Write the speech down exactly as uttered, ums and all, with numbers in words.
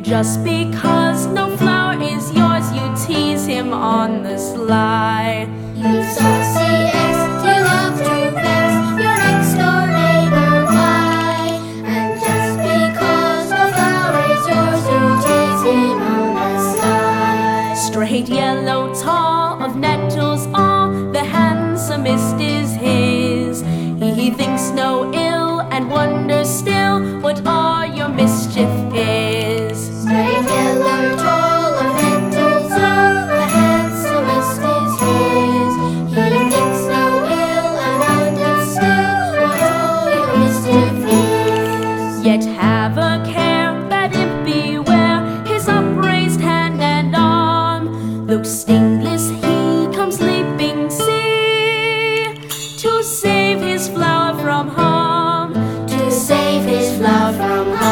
Just because no flower is yours, you tease him on the sly. You saucy ex, you love to vex your next door neighbor I. And just because no flower is yours, you tease him on the sly. Straight yellow, tall, of nettles all, the handsomest is his. He thinks no ill and wonders still what all your mischief is. Straight yellow, tall, of nettles all, the handsomest is his. He thinks no ill and wonders still what all your mischief is. Yet have a care, bad imp beware, his upraised hand and arm. Though stingless he comes leaping, see, to save his flower from harm. To save his flower from harm.